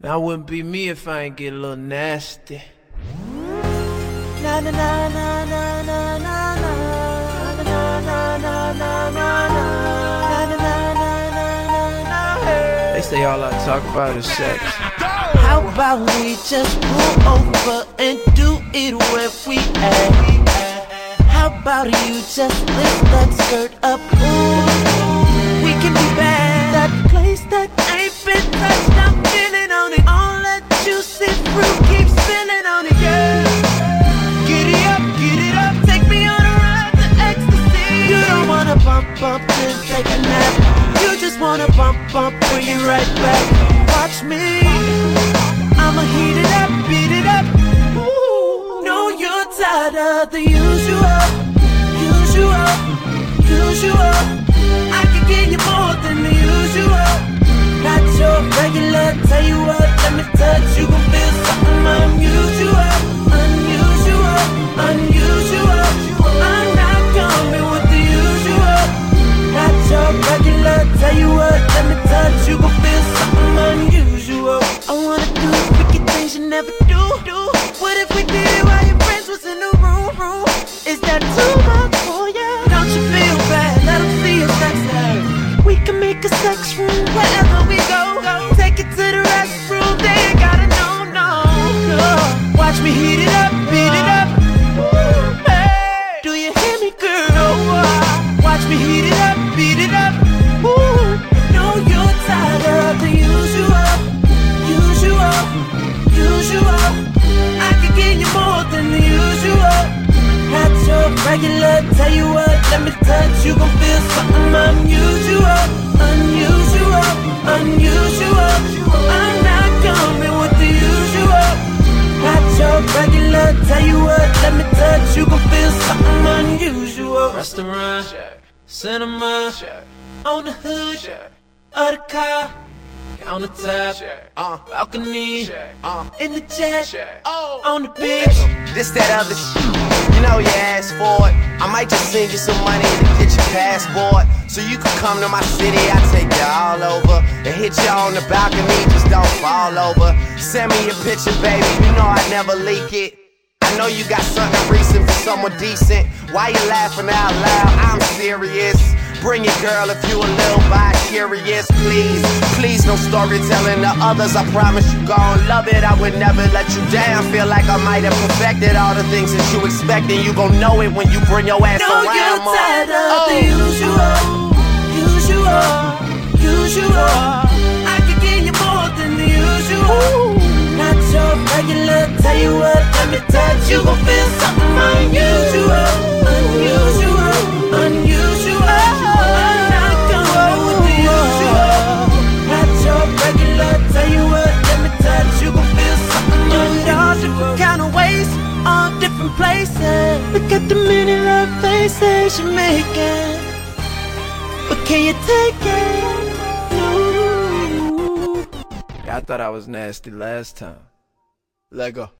That wouldn't be me if I ain't get a little nasty. Na na na na na na na na na na na na na na. They say all I talk about is sex. How about we just pull over and do it where we at? How about you just lift that skirt up? Ooh, we can be bad. That place that ain't been touched, I'm feeling on it. All that juicy fruit keeps spilling on it, girl. Get it up, take me on a ride to ecstasy. You don't wanna bump, then take a nap. You just wanna bump, bring it right back. Watch me, I'ma heat it up, beat it up. Ooh, know you're tired of the usual. I can give you more than the usual. Not your regular, tell you what, let me touch. You gon' feel something unusual. I'm not coming with the usual. Not your regular, tell you what, let me touch. You gon' feel something unusual. I wanna do freaky things you never do. What if we did it while your friends was in the room? Is that too much for you? Don't you feel bad? Let them see your sex life. We can make a sex room wherever we go. Take it to the restroom, they ain't gotta know, no. Watch me heat it up, beat it up. Ooh, hey. Do you hear me, girl? Watch me heat it up, beat it up. Ooh, know you're tired of the usual. I can give you more than the usual. Not your regular, tell you what, let me touch. You gon' feel something unusual. I'm not coming with the usual. Not your regular, tell you what, let me touch. You gon' feel something unusual. Restaurant, cinema, On the hood of the car, countertop, balcony, in the jet, on the beach. This, that, other shit. You know you asked for it. I might just send you some money to get your passport, so you can come to my city. I take you all over and hit you on the balcony. Just don't fall over. Send me your picture, baby. You know I never leak it. I know you got something recent for someone decent. Why you laughing out loud? I'm serious. Bring it, girl, if you a little bi-curious. Please, no storytelling to others. I promise you gon' love it. I would never let you down. Feel like I might have perfected all the things that you expect, and you gon' know it when you bring your ass around. You're tired of the usual. I can give you more than the usual. Not your regular, tell you what, let me touch. You gon' feel something unusual. I'm not coming with the usual. Not your regular, tell you what, let me touch. You gon' feel something unusual. All different kind of ways, all different places. Look at the many love faces you're making. But can you take it? I thought I was nasty last time. Let go.